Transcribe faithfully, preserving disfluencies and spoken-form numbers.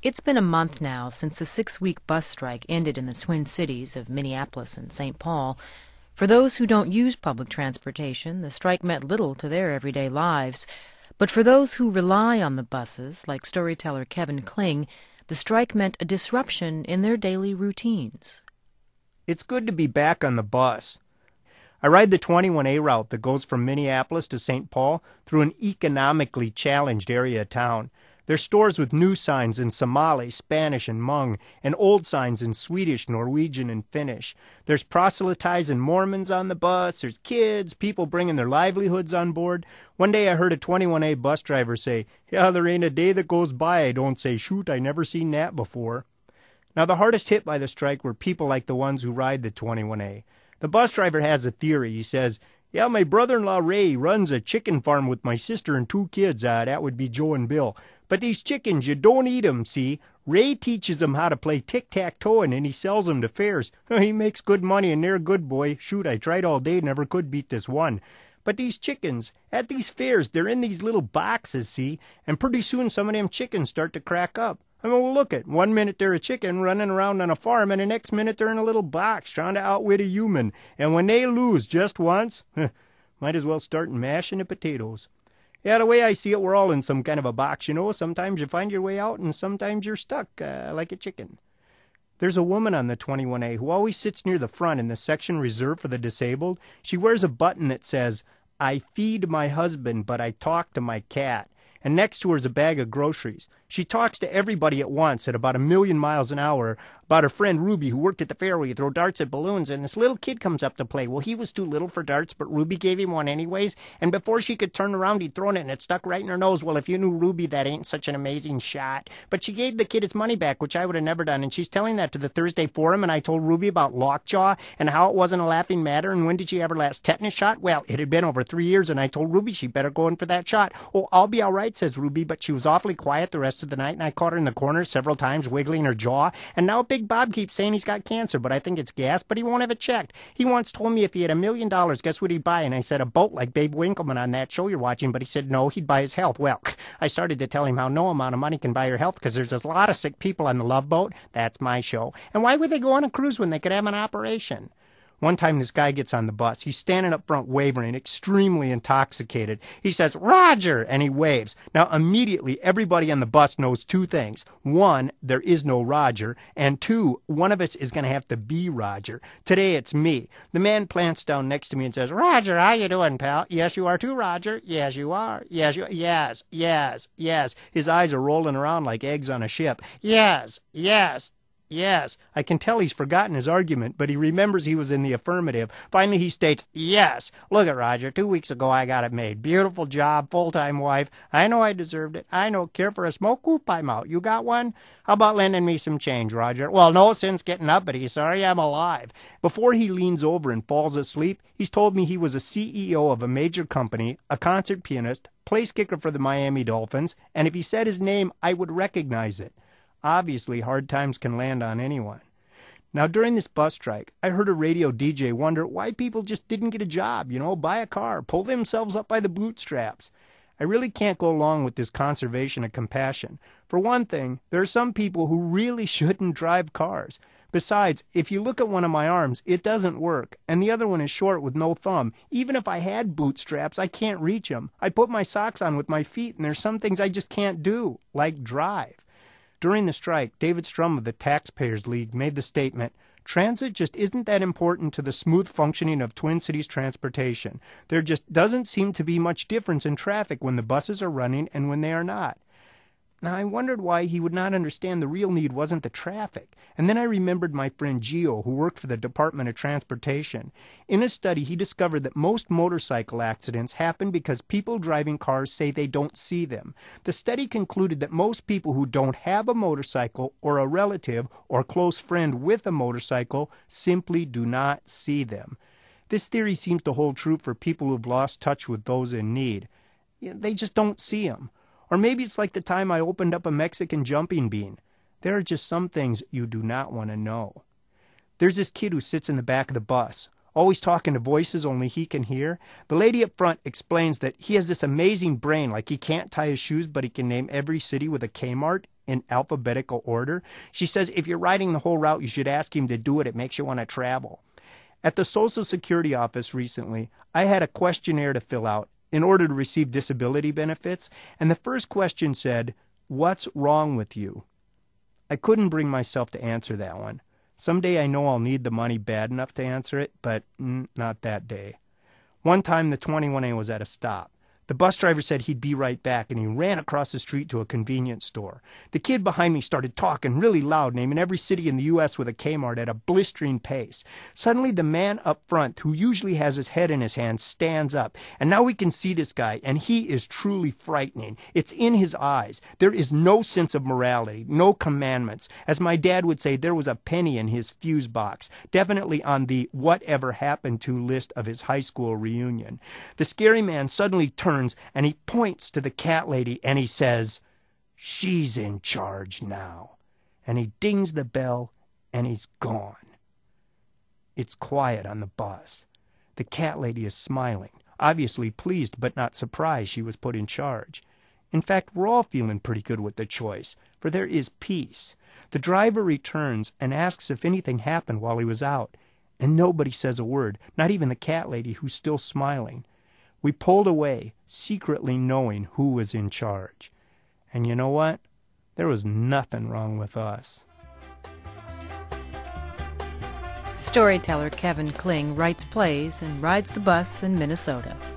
It's been a month now since the six-week bus strike ended in the Twin Cities of Minneapolis and Saint Paul. For those who don't use public transportation, the strike meant little to their everyday lives. But for those who rely on the buses, like storyteller Kevin Kling, the strike meant a disruption in their daily routines. It's good to be back on the bus. I ride the twenty-one A route that goes from Minneapolis to Saint Paul through an economically challenged area of town. There's stores with new signs in Somali, Spanish, and Hmong, and old signs in Swedish, Norwegian, and Finnish. There's proselytizing Mormons on the bus. There's kids, people bringing their livelihoods on board. One day I heard a twenty-one A bus driver say, "Yeah, there ain't a day that goes by I don't say, shoot, I never seen that before." Now, the hardest hit by the strike were people like the ones who ride the twenty-one A. The bus driver has a theory. He says, "Yeah, my brother-in-law Ray runs a chicken farm with my sister and two kids. Uh, that would be Joe and Bill. But these chickens, you don't eat 'em, see? Ray teaches 'em how to play tic-tac-toe, and then he sells 'em to fairs. He makes good money, and they're a good boy. Shoot, I tried all day, never could beat this one. But these chickens, at these fairs, they're in these little boxes, see? And pretty soon some of them chickens start to crack up. I mean, well, look at one minute they're a chicken running around on a farm, and the next minute they're in a little box trying to outwit a human. And when they lose just once, might as well start mashing the potatoes." Yeah, the way I see it, we're all in some kind of a box, you know. Sometimes you find your way out, and sometimes you're stuck, uh, like a chicken. There's a woman on the twenty-one A who always sits near the front in the section reserved for the disabled. She wears a button that says, "I feed my husband, but I talk to my cat." And next to her is a bag of groceries. She talks to everybody at once at about a million miles an hour about her friend Ruby, who worked at the fair where you throw darts at balloons, and this little kid comes up to play. Well, he was too little for darts, but Ruby gave him one anyways, and before she could turn around, he'd thrown it, and it stuck right in her nose. Well, if you knew Ruby, that ain't such an amazing shot. But she gave the kid his money back, which I would have never done, and she's telling that to the Thursday Forum, and I told Ruby about lockjaw and how it wasn't a laughing matter, and when did she ever last tetanus shot? Well, it had been over three years, and I told Ruby she better go in for that shot. "Oh, I'll be all right," says Ruby, but she was awfully quiet the rest of the night, and I caught her in the corner several times wiggling her jaw, and now Big Bob keeps saying he's got cancer, but I think it's gas, but he won't have it checked. He once told me if he had a million dollars, guess what he'd buy? And I said, a boat like Babe Winkleman on that show you're watching, but he said no, he'd buy his health. Well, I started to tell him how no amount of money can buy your health because there's a lot of sick people on the Love Boat. That's my show. And why would they go on a cruise when they could have an operation? One time this guy gets on the bus. He's standing up front wavering, extremely intoxicated. He says, "Roger," and he waves. Now, immediately, everybody on the bus knows two things. One, there is no Roger. And two, one of us is going to have to be Roger. Today, it's me. The man plants down next to me and says, "Roger, how you doing, pal?" "Yes, you are too, Roger." "Yes, you are." "Yes, you Yes, yes, yes." His eyes are rolling around like eggs on a ship. "Yes, yes. Yes." I can tell he's forgotten his argument, but he remembers he was in the affirmative. Finally, he states, "Yes. Look at Roger. Two weeks ago, I got it made. Beautiful job, full-time wife. I know I deserved it. I know. Care for a smoke? Whoop, I'm out. You got one? How about lending me some change, Roger?" "Well, no sense getting up, but he's sorry I'm alive." Before he leans over and falls asleep, he's told me he was a C E O of a major company, a concert pianist, place kicker for the Miami Dolphins, and if he said his name, I would recognize it. Obviously, hard times can land on anyone. Now, during this bus strike, I heard a radio D J wonder why people just didn't get a job, you know, buy a car, pull themselves up by the bootstraps. I really can't go along with this conservation of compassion. For one thing, there are some people who really shouldn't drive cars. Besides, if you look at one of my arms, it doesn't work, and the other one is short with no thumb. Even if I had bootstraps, I can't reach them. I put my socks on with my feet, and there's some things I just can't do, like drive. During the strike, David Strum of the Taxpayers League made the statement, "Transit just isn't that important to the smooth functioning of Twin Cities transportation. There just doesn't seem to be much difference in traffic when the buses are running and when they are not." Now, I wondered why he would not understand the real need wasn't the traffic. And then I remembered my friend Gio, who worked for the Department of Transportation. In a study, he discovered that most motorcycle accidents happen because people driving cars say they don't see them. The study concluded that most people who don't have a motorcycle or a relative or close friend with a motorcycle simply do not see them. This theory seems to hold true for people who've lost touch with those in need. They just don't see them. Or maybe it's like the time I opened up a Mexican jumping bean. There are just some things you do not want to know. There's this kid who sits in the back of the bus. always talking to voices only he can hear. The lady up front explains that he has this amazing brain, like he can't tie his shoes, but he can name every city with a Kmart in alphabetical order. She says if you're riding the whole route, you should ask him to do it. It makes you want to travel. At the Social Security office recently, I had a questionnaire to fill out in order to receive disability benefits, and the first question said, "What's wrong with you?" I couldn't bring myself to answer that one. Someday I know I'll need the money bad enough to answer it, but mm, not that day. One time the twenty-one A was at a stop. The bus driver said he'd be right back, and he ran across the street to a convenience store. The kid behind me started talking really loud, naming every city in the U S with a Kmart at a blistering pace. Suddenly, the man up front, who usually has his head in his hands, stands up. And now we can see this guy, and he is truly frightening. It's in his eyes. There is no sense of morality, no commandments. As my dad would say, there was a penny in his fuse box, definitely on the whatever happened to list of his high school reunion. The scary man suddenly turns and he points to the cat lady and he says, "She's in charge now." And he dings the bell and he's gone. It's quiet on the bus. The cat lady is smiling, obviously pleased but not surprised she was put in charge. In fact, we're all feeling pretty good with the choice, for there is peace. The driver returns and asks if anything happened while he was out, and nobody says a word, not even the cat lady who's still smiling. We pulled away, secretly knowing who was in charge. And you know what? There was nothing wrong with us. Storyteller Kevin Kling writes plays and rides the bus in Minnesota.